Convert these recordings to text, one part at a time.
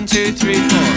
1, 2, 3, 4.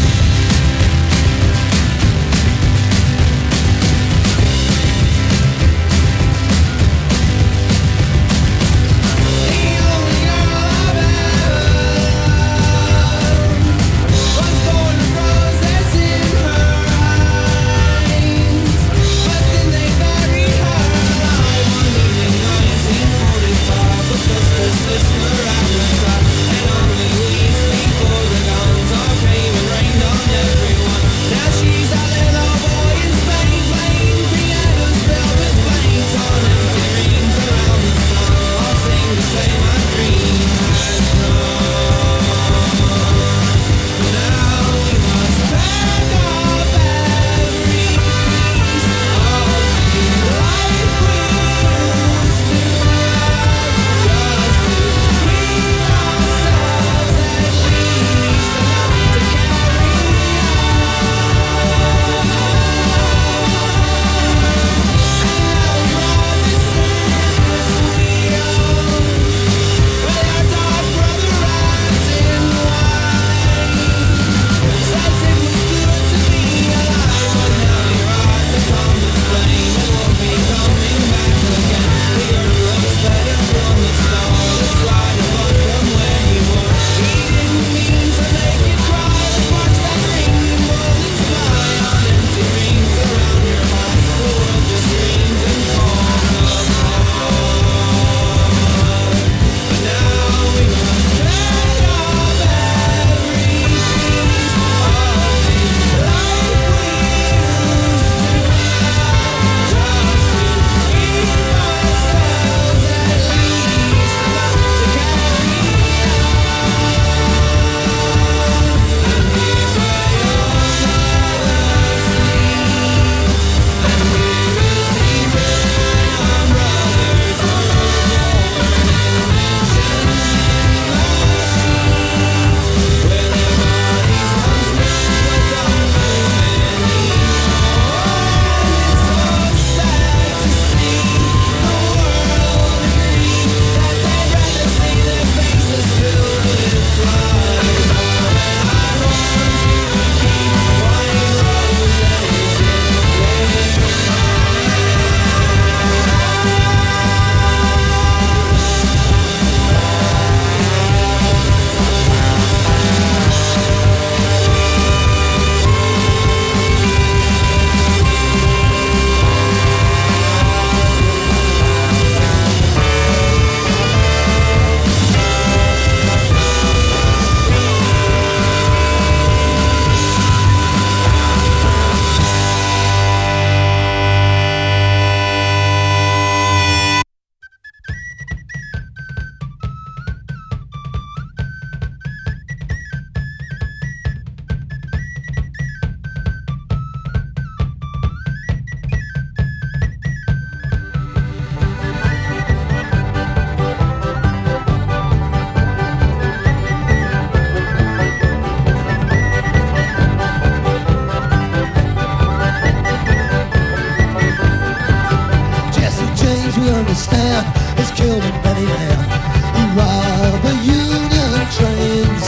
understand has killed many men. He robbed the Union trains.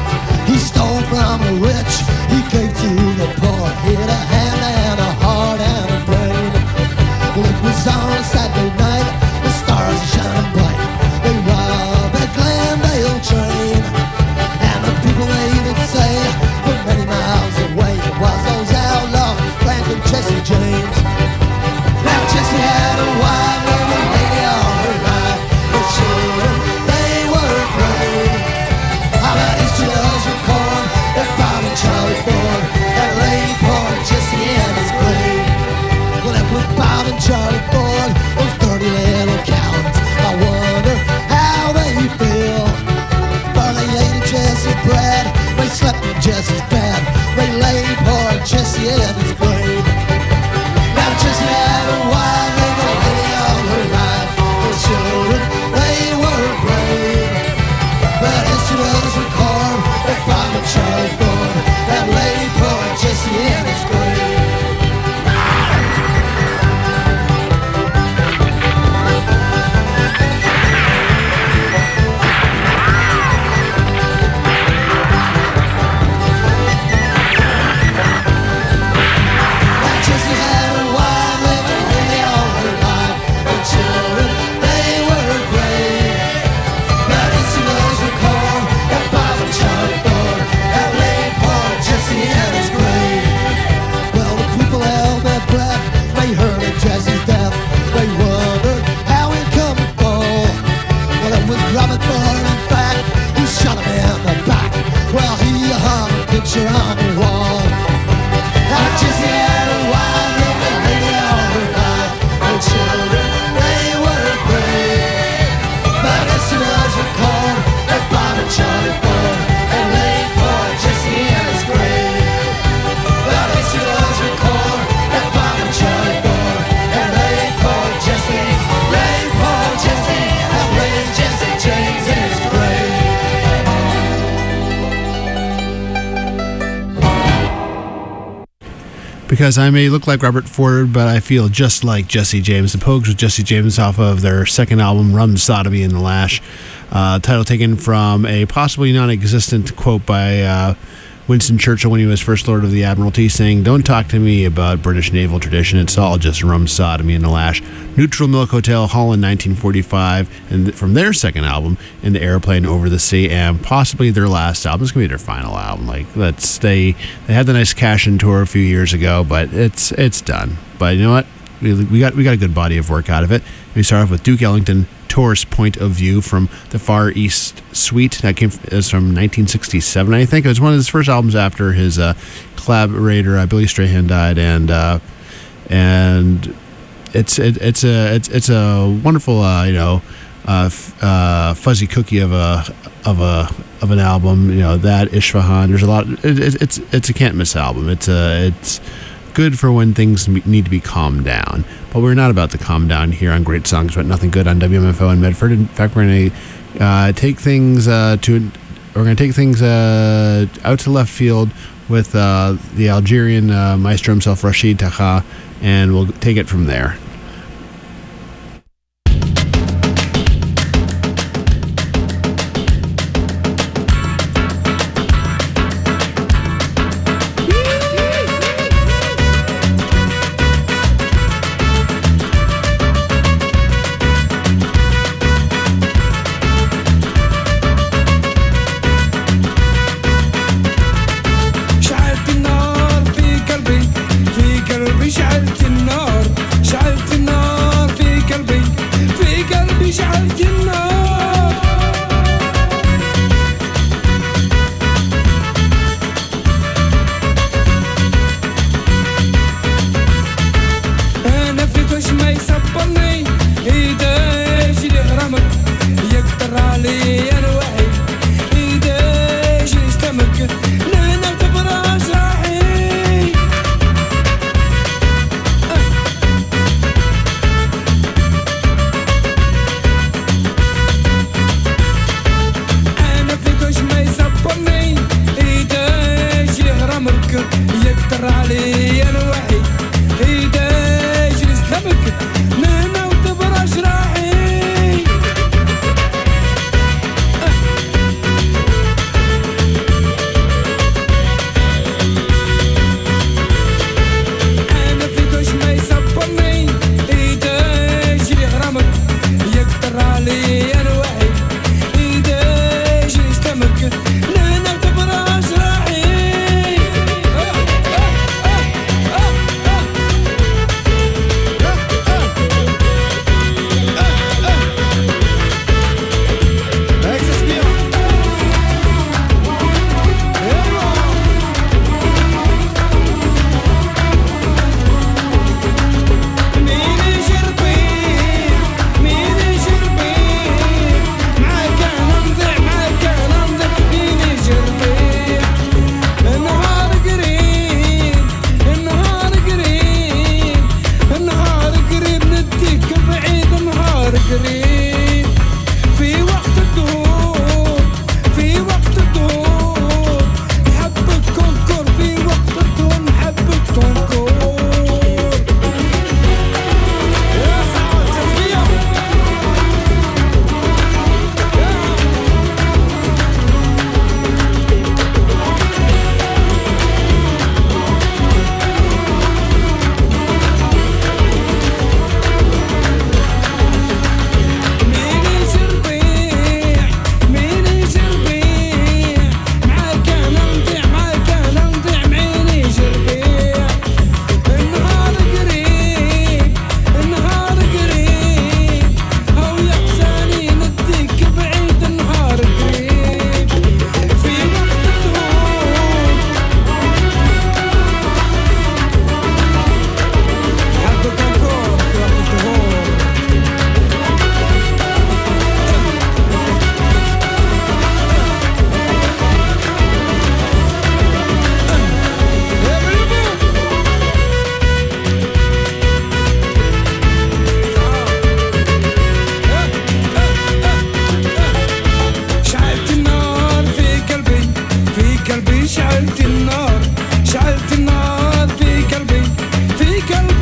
He stole from the rich, he gave to the poor. He had a hand and a heart and a brain. Well, it was on a Saturday night, the stars are shining bright. They robbed that Glendale train, and the people they even say from many miles away it was those outlaws, Frank and Jesse James. Now Jesse had a wife and a lady on her life, but children. Because I may look like Robert Ford, but I feel just like Jesse James. The Pogues with Jesse James off of their second album, Rum Sodomy and the Lash. Title taken from a possibly non-existent quote by Winston Churchill when he was First Lord of the Admiralty, saying, "Don't talk to me about British naval tradition. It's all just rum, sodomy, and the lash." Neutral Milk Hotel, Holland, 1945, and from their second album, In the Airplane Over the Sea, and possibly their last album. It's gonna be their final album. Like, they had the nice cash-in tour a few years ago, but it's done. But you know what? We got a good body of work out of it. We start off with Duke Ellington, Tourist Point of View from the Far East Suite. That is from 1967, I think. It was one of his first albums after his collaborator Billy Strayhand died, and it's a wonderful fuzzy cookie of an album. You know, that Isfahan. There's a lot. It's a can't miss album. It's good for when things need to be calmed down. But we're not about to calm down here on Great Songs But Nothing Good on WMFO in Medford. In fact, we're going to take things out to left field with the Algerian maestro himself, Rashid Taha, and we'll take it from there.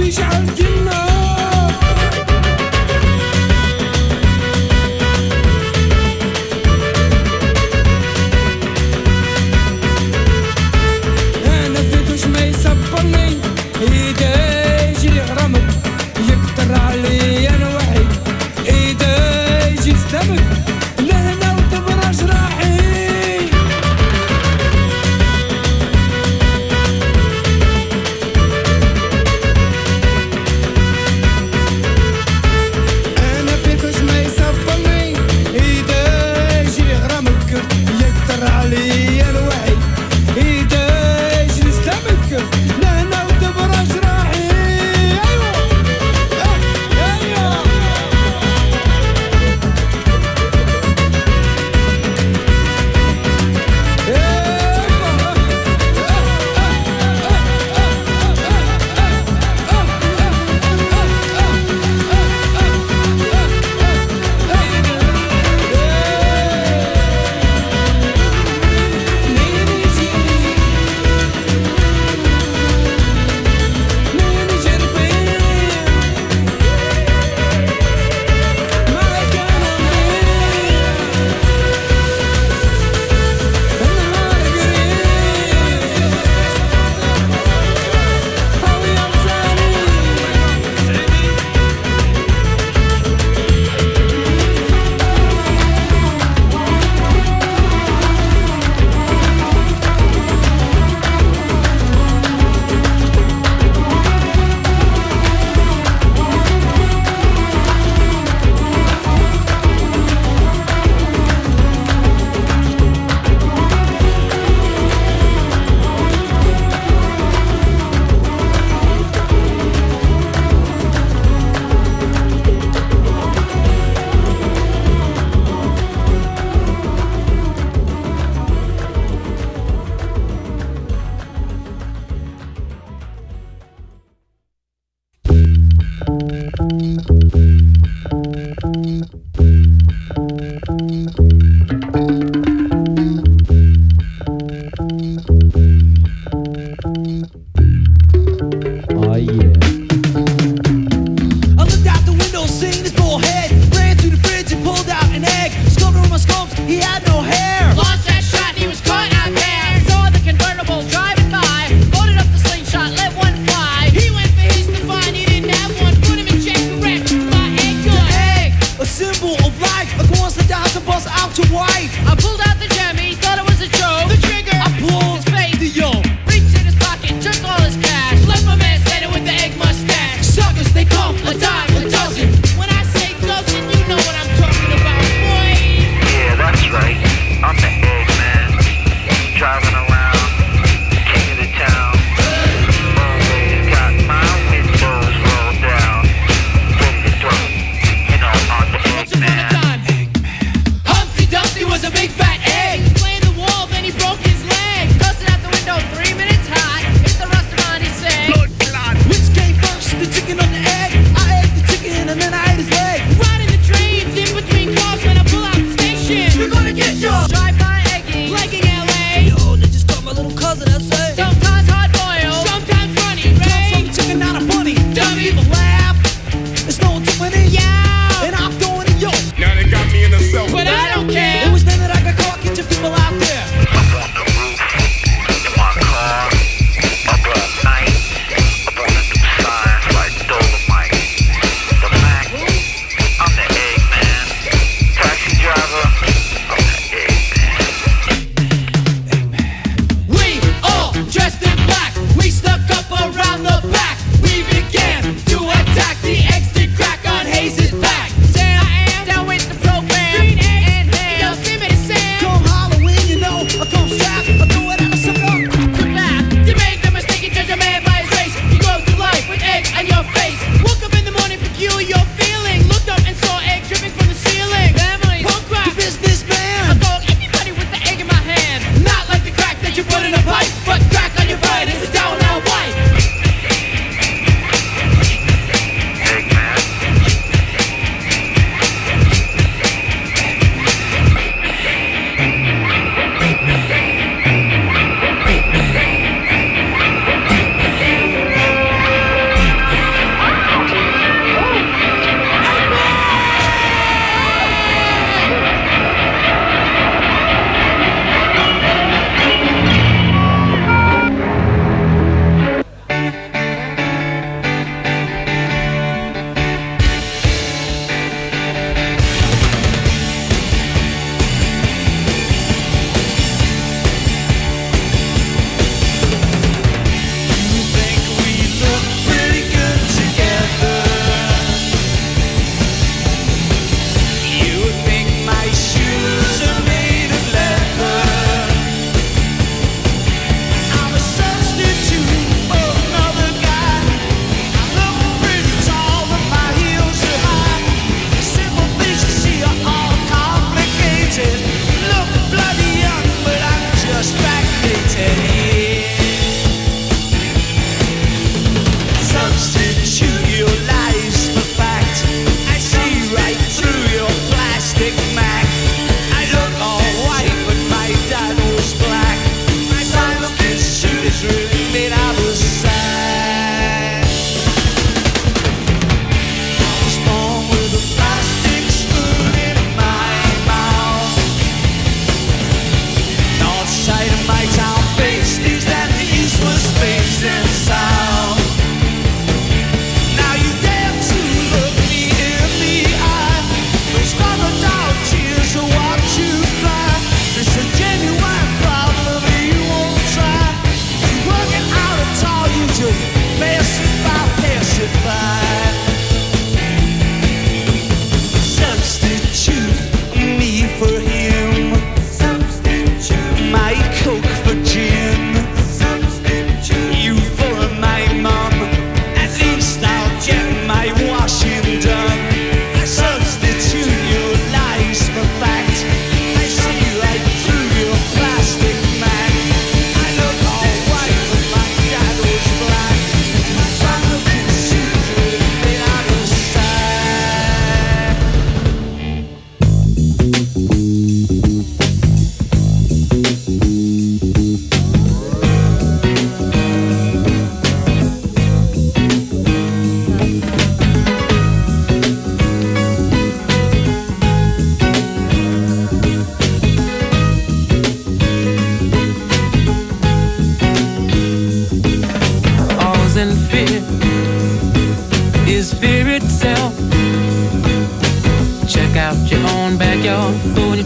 He went for his to find, he didn't have one. Put him in check, correct.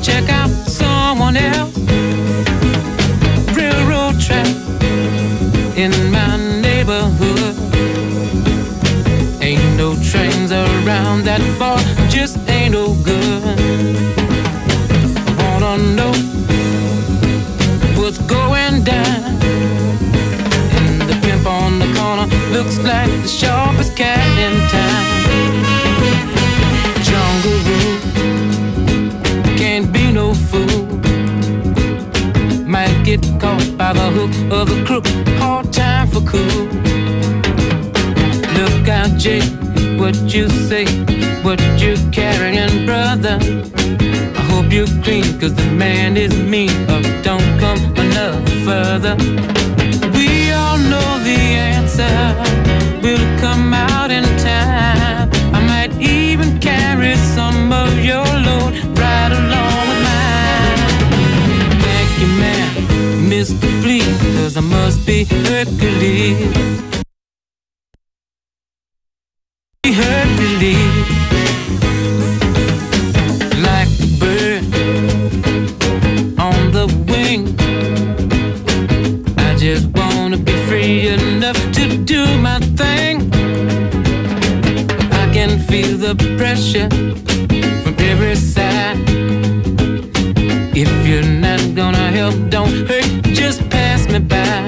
check out someone else. Railroad track in my neighborhood. Ain't no trains around that far, just ain't no good. I wanna know what's going down. And the pimp on the corner looks like the sharpest cat in town. Jungle Rule, can't be no fool. Might get caught by the hook of a crook, hard time for cool. Look out, Jake, what you say, what you carrying, brother. I hope you're clean, cause the man is mean, or don't come another further. We all know the answer will come out in time. I might even carry some of your load right along with mine. Thank you, man, Mr. Please, cause I must be Hercules. Hercules, like a bird on the wing. I just wanna be free enough to do my thing. I can feel the pressure from every side. If you're not gonna help, don't hurt, just pass me by.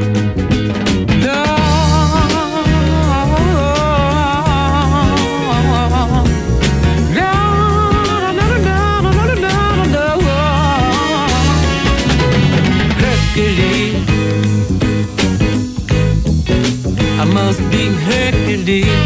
I must be Hercules.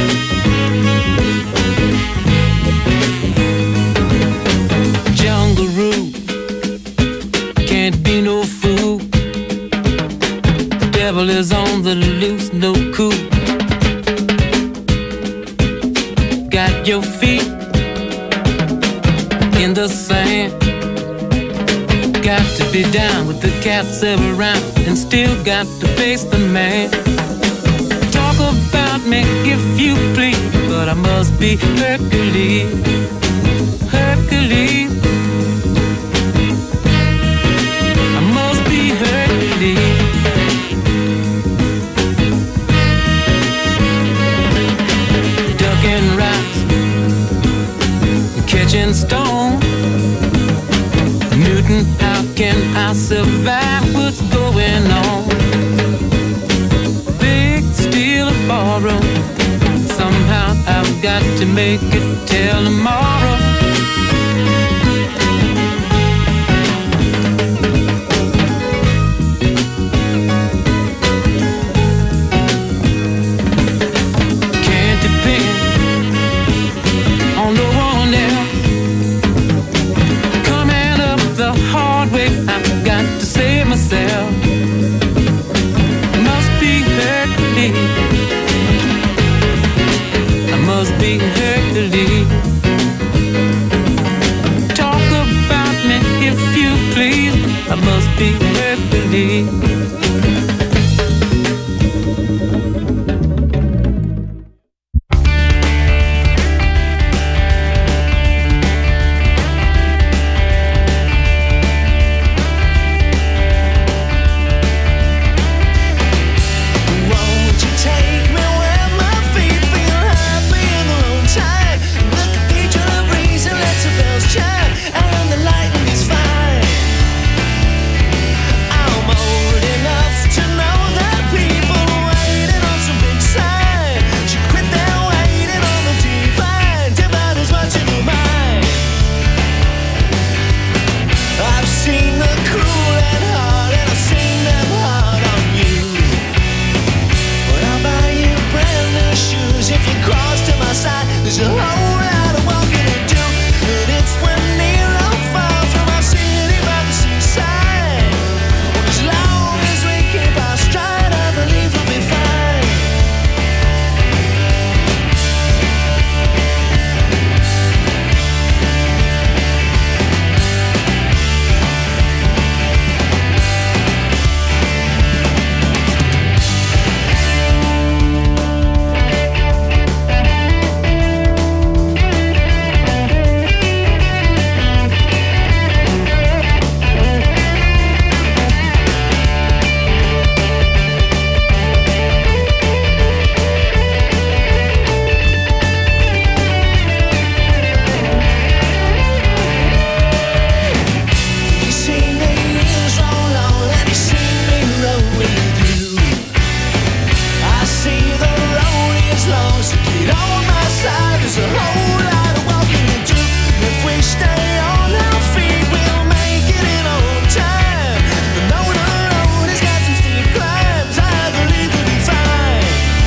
Jungle Rule, can't be no fool. The devil is on the loose, no cool. Got your feet in the sand. Got to be down with the cats around, and still got to face the man. Talk about me if you please, but I must be Hercules. Hercules, I must be Hercules. Ducking rocks, catching stone. Newton, how can I survive? What's going on? Big steal or borrow, somehow I've got to make it till tomorrow. Can't depend on no one else. Coming up the hard way, I've got to save myself. Must be Hercules. I must be Hercules. Talk about me if you please. I must be Hercules. Chime, and the lightning is fine. I'm already So get on my side, there's a whole lot of walking to do. If we stay on our feet, we'll make it in on time. The road has got some steep climbs, I believe we'll be fine.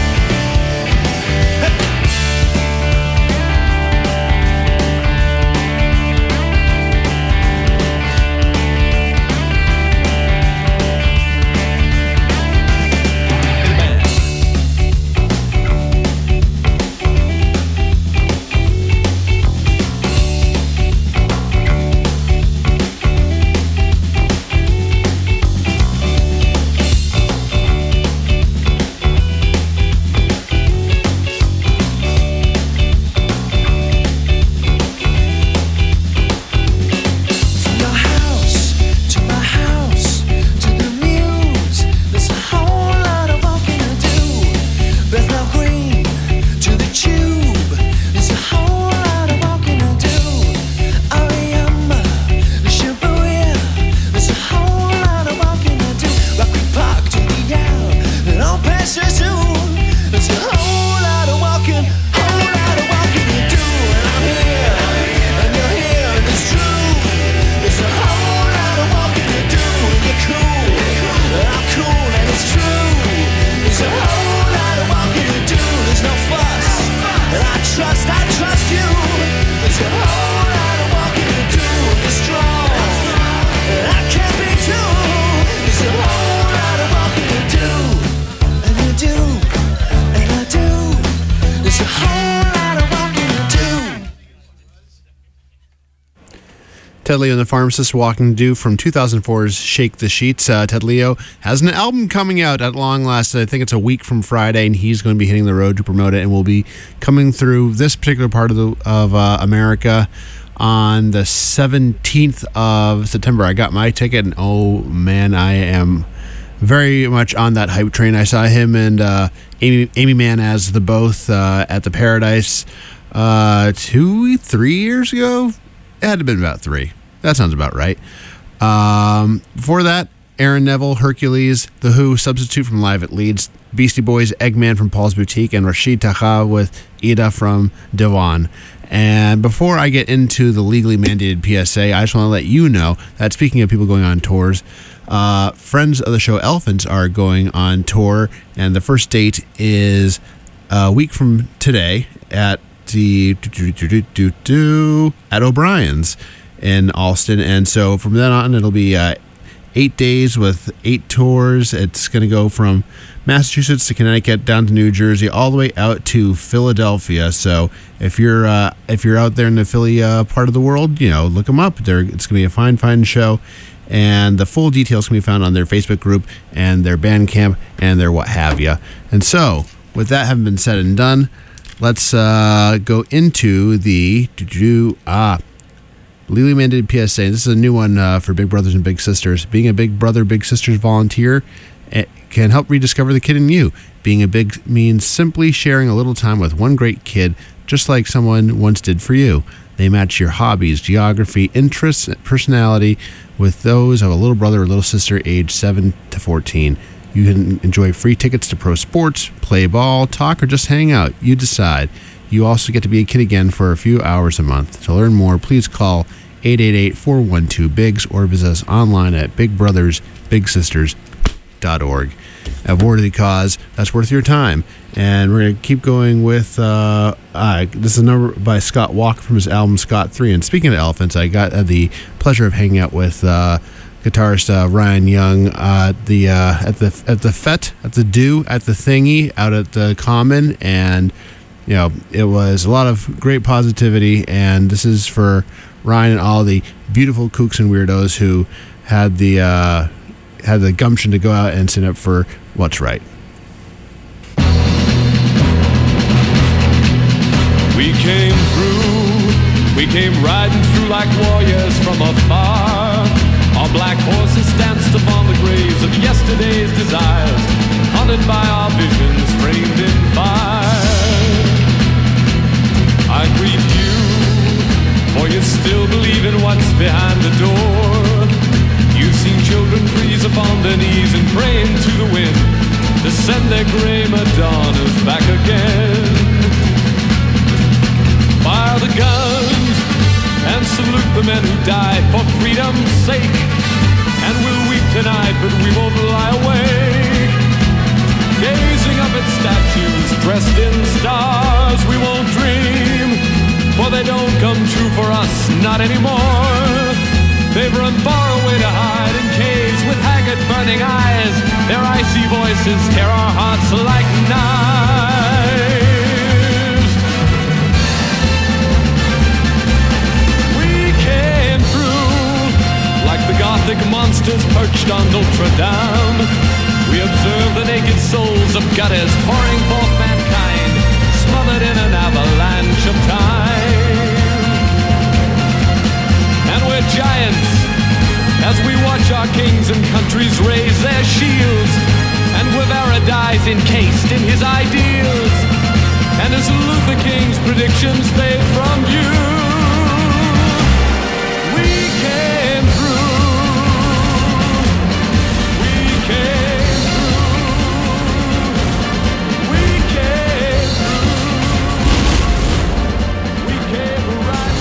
Ted Leo and the Pharmacist, Walking to Do from 2004's Shake the Sheets. Ted Leo has an album coming out at long last. I think it's a week from Friday, and he's going to be hitting the road to promote it, and will be coming through this particular part of America on the 17th of September. I got my ticket, and oh man, I am very much on that hype train. I saw him and Amy Mann as the both at the Paradise 2-3 years ago. It had to have been about 3. That sounds about right. Before that, Aaron Neville, Hercules, The Who, Substitute from Live at Leeds, Beastie Boys, Eggman from Paul's Boutique, and Rashid Taha with Ida from Dewan. And before I get into the legally mandated PSA, I just want to let you know that, speaking of people going on tours, friends of the show Elephants are going on tour, and the first date is a week from today at at O'Brien's in Alston. And so from then on, it'll be 8 days with 8 tours. It's going to go from Massachusetts to Connecticut, down to New Jersey, all the way out to Philadelphia. So if you're out there in the Philly part of the world, look them up. It's going to be a fine show. And the full details can be found on their Facebook group and their Bandcamp and their what have you. And so, with that having been said and done, let's go into the legally mandated PSA. This is a new one for Big Brothers and Big Sisters. Being a Big Brother, Big Sisters volunteer can help rediscover the kid in you. Being a big means simply sharing a little time with one great kid, just like someone once did for you. They match your hobbies, geography, interests, personality with those of a little brother or little sister aged 7 to 14. You can enjoy free tickets to pro sports, play ball, talk, or just hang out. You decide. You also get to be a kid again for a few hours a month. To learn more, please call 888-412-BIGS or visit us online at bigbrothersbigsisters.org. A worthy cause that's worth your time. And we're going to keep going with this is a number by Scott Walker from his album Scott 3. And speaking of Elephants, I got the pleasure of hanging out with guitarist Ryan Young at the FET, at the Do, at the Thingy, out at the Common, and it was a lot of great positivity. And this is for Ryan and all the beautiful kooks and weirdos who had the gumption to go out and stand up for what's right. We came riding through like warriors from afar. Our black horses danced upon the graves of yesterday's desires, haunted by our visions framed in fire. I greet you, for you still believe in what's behind the door. You've seen children freeze upon their knees and pray into the wind to send their gray Madonnas back again. not anymore. They've run far away to hide in caves with haggard burning eyes. Their icy voices tear our hearts like knives. We came through like the Gothic monsters perched on Notre Dame. We observed the naked souls of gutters pouring forth mankind, smothered in an avalanche of time. And we're giants as we watch our kings and countries raise their shields, and Guevara dies encased in his ideals, and as Luther King's predictions fade from view, we came through. We came through. We came through. We came right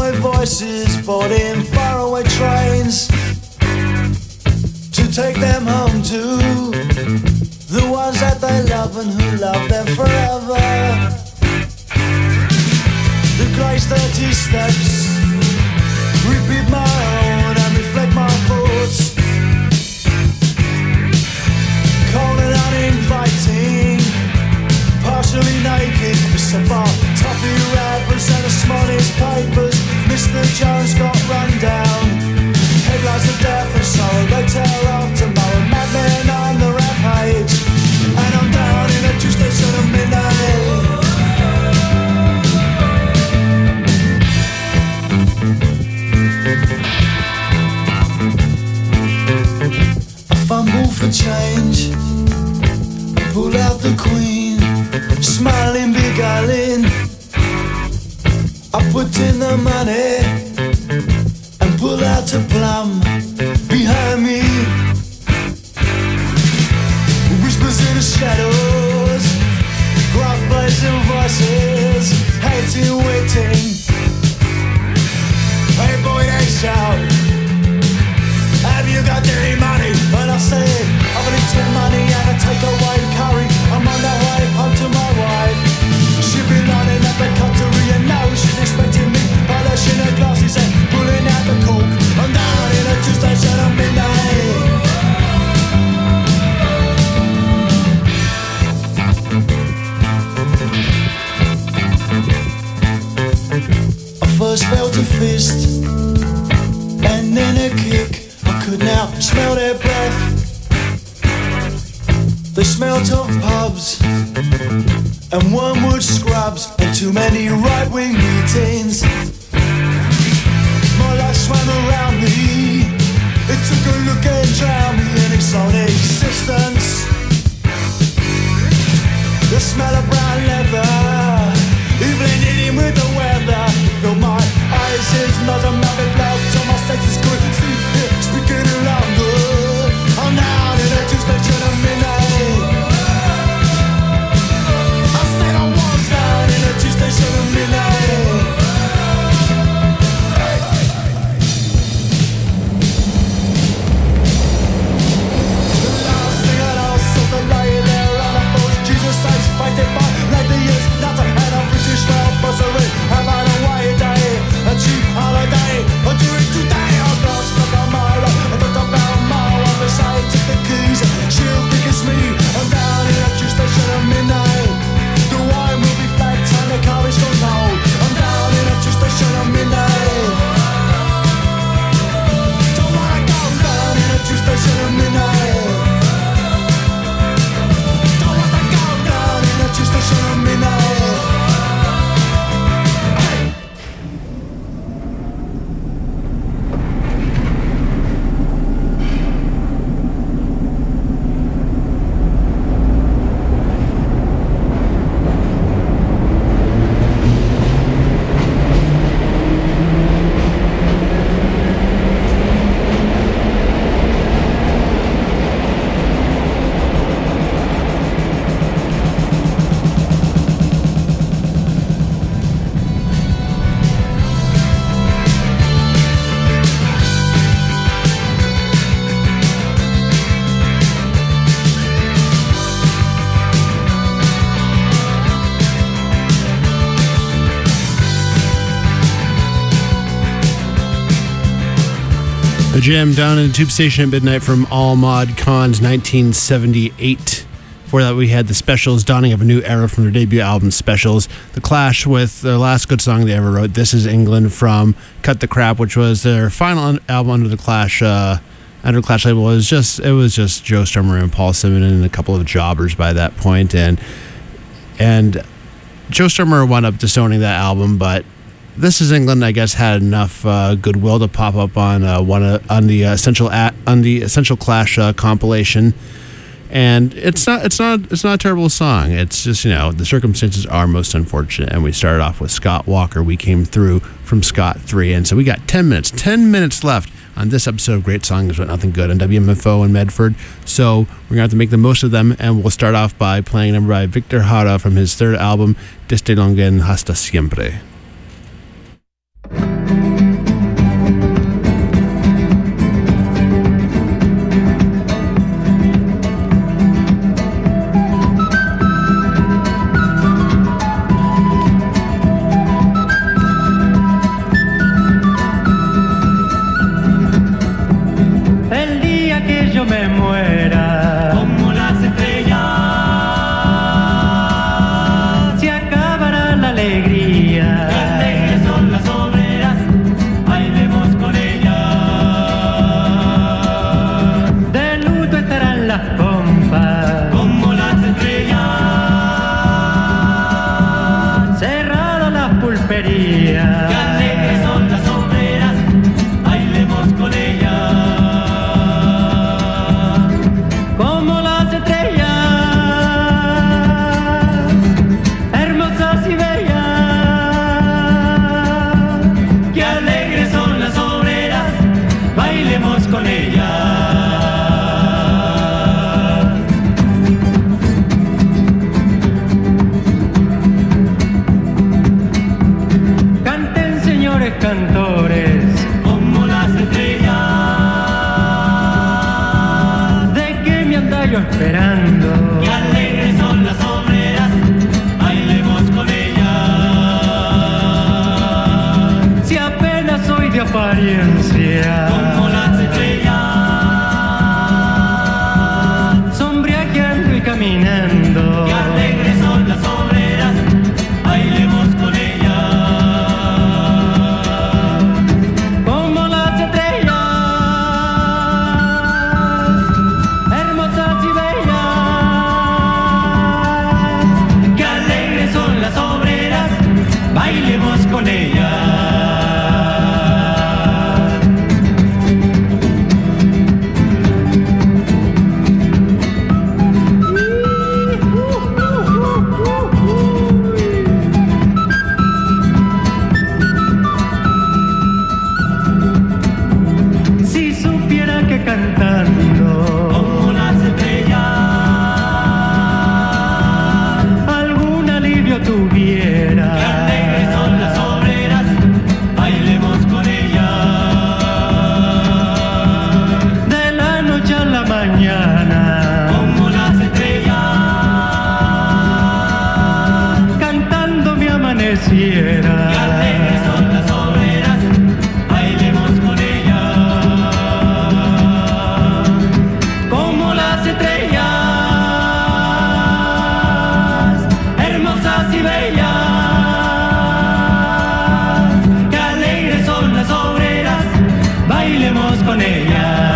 faraway voices boarding faraway trains to take them home to the ones that they love and who love them forever. The grey 30 steps repeat my own and reflect my thoughts. Cold and uninviting, partially naked, beside bar, toffee wrappers and the smallest papers. Mr. Jones got run down. Headlines of death and sorrow, they tell of tomorrow. Madmen on the rampage, and I'm down in a juice station at midnight. I fumble for change, pull out the queen, smiling, beguiling. I put in the money and pull out a plum behind me. Whispers in the shadows, gruff blazing voices, hating, waiting. Hey boy, they shout, have you got dirty money? And I say, I've eaten money and I take away curry. I'm on the way home to my wife. She been running at the cutlery and now she's expecting me. Polishing her glasses and pulling out the cork. I'm down in a juice station at midnight. I first felt a fist and then a kick. I could now smell their breath. They smelt of pubs and wormwood scrubs and too many right-wing meetings. My life swam around me. It took a look and drowned me in its own existence. The smell of brown leather, even eating with the weather, filled my eyes, his nose, and mouth with blood till my senses could see it, speaking louder. I'm down in a juice station at midnight. I said I was down in a juice station at midnight. The last thing I know, so the lying there on a post, Jesus says, fight it by like the years, nothing, and a British rail buzzering. I'm on a white day, a cheap holiday, a drink today. I've lost like a mile, I thought about a mile on the side, took the keys, she'll think it's me. I'm down in a juice station at midnight. The wine will be flat and the car is gone cold. I'm down in a juice station at midnight. Don't wanna go down in a juice station at midnight. Don't wanna go down in a juice station at midnight. The Jam down in the Tube Station at midnight from All Mod Cons 1978. Before that, we had the Specials, dawning of a new era from their debut album, Specials. The Clash with their last good song they ever wrote, This Is England, from Cut the Crap, which was their final album under the Clash label. It was just Joe Strummer and Paul Simon and a couple of jobbers by that point, and Joe Strummer wound up disowning that album, but This Is England, I guess, had enough goodwill to pop up on the Essential Clash compilation, and it's not a terrible song. It's just, the circumstances are most unfortunate, and we started off with Scott Walker. We came through from Scott 3, and so we got 10 minutes left on this episode of Great Songs But Nothing Good on WMFO in Medford. So we're gonna have to make the most of them, and we'll start off by playing a number by Victor Jara from his third album, Desde Longen hasta Siempre. apariencia. Como las estrellas, sombreando y caminando. Qué alegres son las obreras, bailemos con ellas. Como las estrellas, hermosas y bellas. Qué alegres son las obreras, bailemos con ellas. Cantando como las estrellas, algún alivio tuviera. Qué alegres son las obreras, bailemos con ellas. De la noche a la mañana, como las estrellas, cantando me amaneciera. Qué alegres son las obreras, bailemos con ellas. Y bellas, qué alegres son las obreras, bailemos con ellas.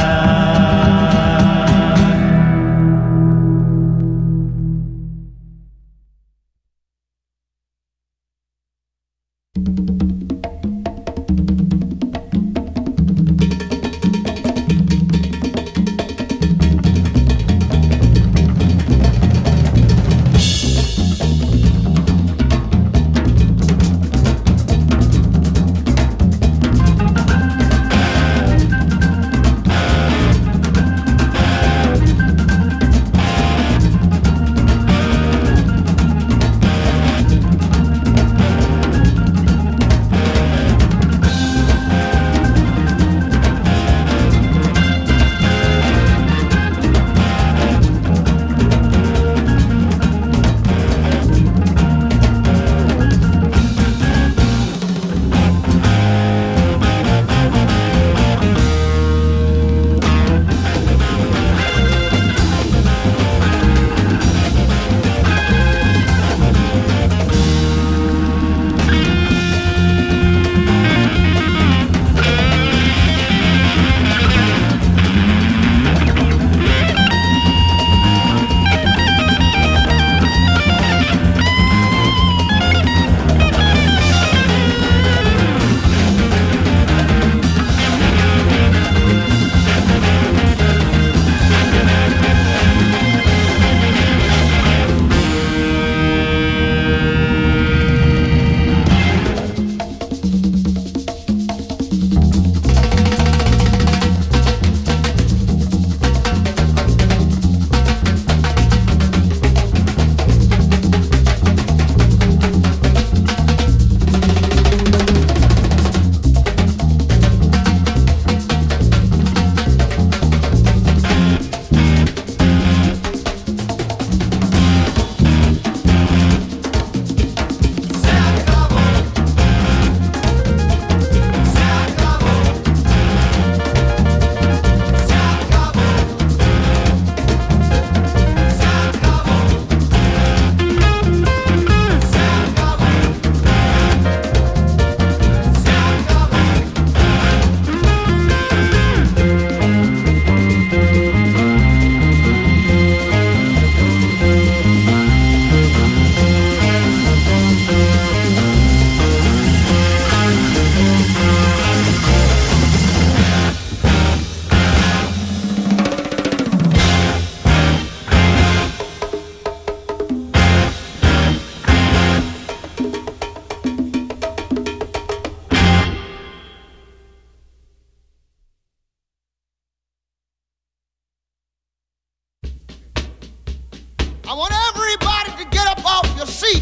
I want everybody to get up off your seat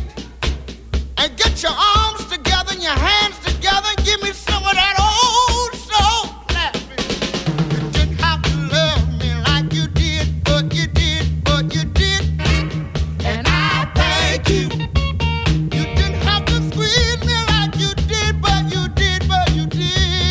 and get your arms together and your hands together and give me some of that old soul clapping. You didn't have to love me like you did, but you did, but you did. And I thank you. You didn't have to squeeze me like you did, but you did, but you did.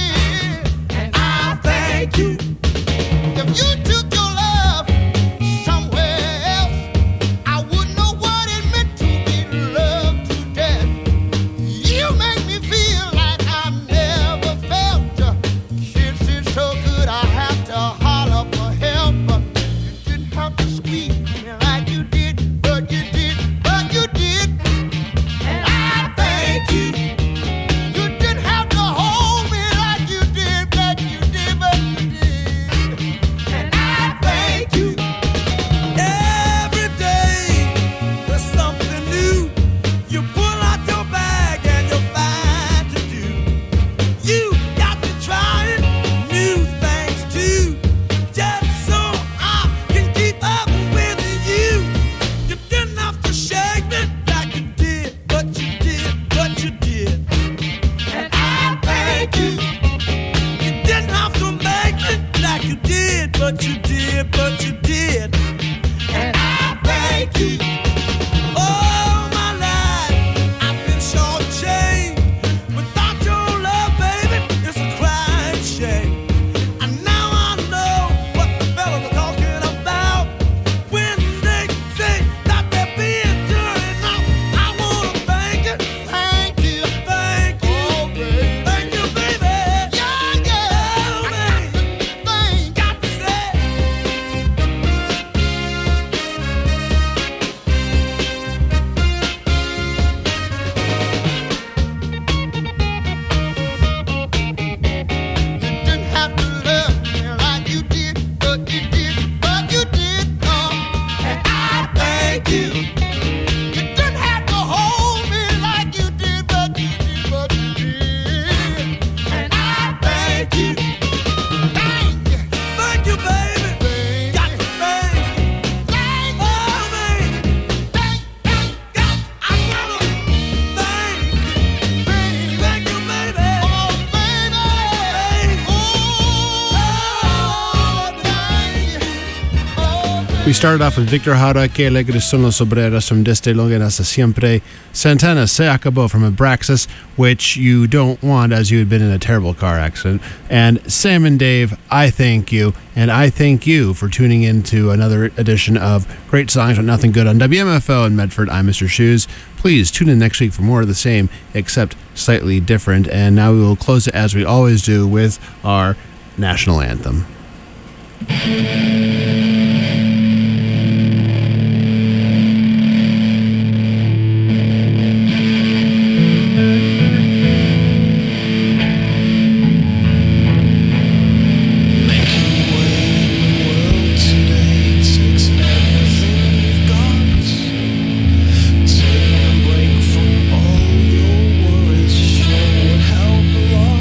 We started off with Victor Jara, Que Alegres Son Los Obreros from Desde Luego Hasta Siempre. Santana, Se Acabó from Abraxas, which you don't want as you had been in a terrible car accident. And Sam and Dave, I Thank You. And I thank you for tuning in to another edition of Great Songs But Nothing Good on WMFO in Medford. I'm Mr. Shoes. Please tune in next week for more of the same, except slightly different. And now we will close it as we always do with our national anthem.